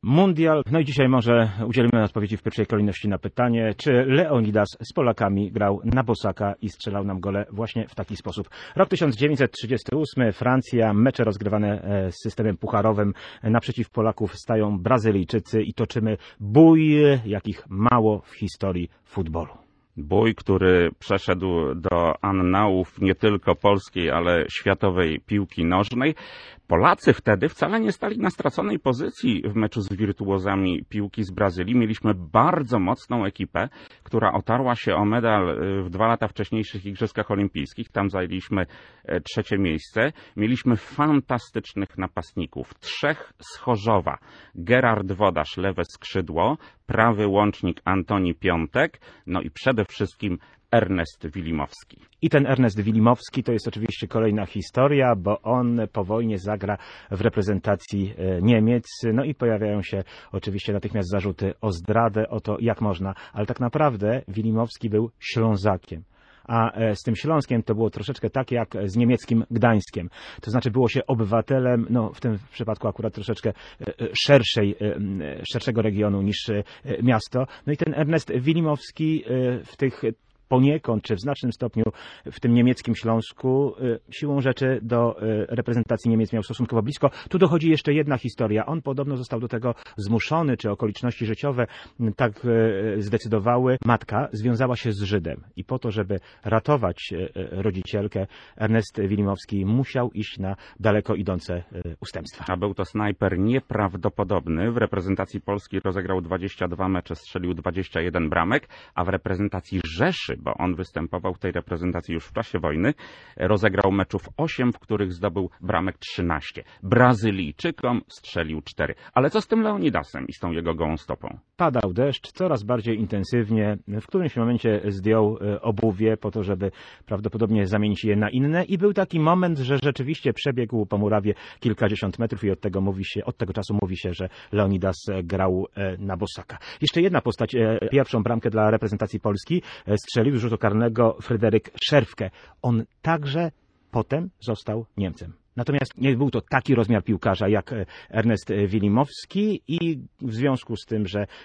Mundial. No i dzisiaj może udzielimy odpowiedzi w pierwszej kolejności na pytanie, czy Leonidas z Polakami grał na bosaka i strzelał nam gole właśnie w taki sposób. Rok 1938, Francja, mecze rozgrywane z systemem pucharowym. Naprzeciw Polaków stają Brazylijczycy i toczymy bój, jakich mało w historii futbolu. Bój, który przeszedł do annałów nie tylko polskiej, ale światowej piłki nożnej. Polacy wtedy wcale nie stali na straconej pozycji w meczu z wirtuozami piłki z Brazylii. Mieliśmy bardzo mocną ekipę, która otarła się o medal w 2 lata wcześniejszych Igrzyskach Olimpijskich. Tam zajęliśmy 3. miejsce. Mieliśmy fantastycznych napastników. 3 z Chorzowa. Gerard Wodarz, lewe skrzydło, prawy łącznik Antoni Piątek, no i przede wszystkim Ernest Wilimowski. I ten Ernest Wilimowski to jest oczywiście kolejna historia, bo on po wojnie zagra w reprezentacji Niemiec. No i pojawiają się oczywiście natychmiast zarzuty o zdradę, o to jak można. Ale tak naprawdę Wilimowski był Ślązakiem. A z tym Śląskiem to było troszeczkę tak jak z niemieckim Gdańskiem. To znaczy było się obywatelem, no w tym przypadku akurat troszeczkę szerszego regionu niż miasto. No i ten Ernest Wilimowski w tych poniekąd, czy w znacznym stopniu w tym niemieckim Śląsku siłą rzeczy do reprezentacji Niemiec miał stosunkowo blisko. Tu dochodzi jeszcze jedna historia. On podobno został do tego zmuszony, czy okoliczności życiowe tak zdecydowały. Matka związała się z Żydem i po to, żeby ratować rodzicielkę, Ernest Wilimowski musiał iść na daleko idące ustępstwa. A był to snajper nieprawdopodobny. W reprezentacji Polski rozegrał 22 mecze, strzelił 21 bramek, a w reprezentacji Rzeszy, bo on występował w tej reprezentacji już w czasie wojny, rozegrał meczów 8, w których zdobył bramek 13. Brazylijczykom strzelił 4. Ale co z tym Leonidasem i z tą jego gołą stopą? Padał deszcz coraz bardziej intensywnie. W którymś momencie zdjął obuwie po to, żeby prawdopodobnie zamienić je na inne i był taki moment, że rzeczywiście przebiegł po murawie kilkadziesiąt metrów i od tego czasu mówi się, że Leonidas grał na bosaka. Jeszcze jedna postać, pierwszą bramkę dla reprezentacji Polski strzelił z rzutu karnego Fryderyk Szerfke. On także potem został Niemcem. Natomiast nie był to taki rozmiar piłkarza jak Ernest Wilimowski i w związku z tym, że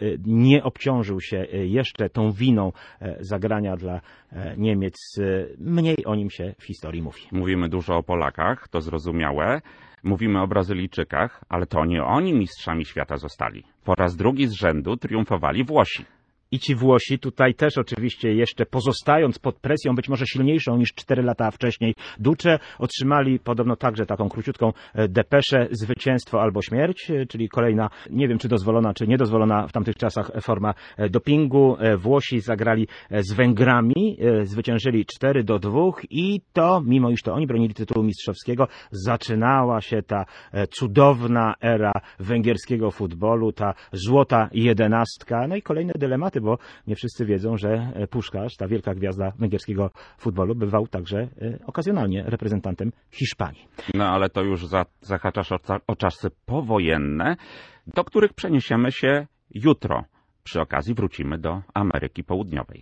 nie obciążył się jeszcze tą winą zagrania dla Niemiec, mniej o nim się w historii mówi. Mówimy dużo o Polakach, to zrozumiałe. Mówimy o Brazylijczykach, ale to nie oni mistrzami świata zostali. Po raz drugi z rzędu triumfowali Włosi. I ci Włosi tutaj też oczywiście jeszcze pozostając pod presją, być może silniejszą niż 4 lata wcześniej, Duce, otrzymali podobno także taką króciutką depeszę: zwycięstwo albo śmierć, czyli kolejna, nie wiem czy dozwolona, czy niedozwolona w tamtych czasach forma dopingu. Włosi zagrali z Węgrami, zwyciężyli 4-2 i to, mimo iż to oni bronili tytułu mistrzowskiego, zaczynała się ta cudowna era węgierskiego futbolu, ta złota 11. No i kolejne dylematy, bo nie wszyscy wiedzą, że Puszkarz, ta wielka gwiazda węgierskiego futbolu, bywał także okazjonalnie reprezentantem Hiszpanii. No ale to już zahaczasz o czasy powojenne, do których przeniesiemy się jutro. Przy okazji wrócimy do Ameryki Południowej.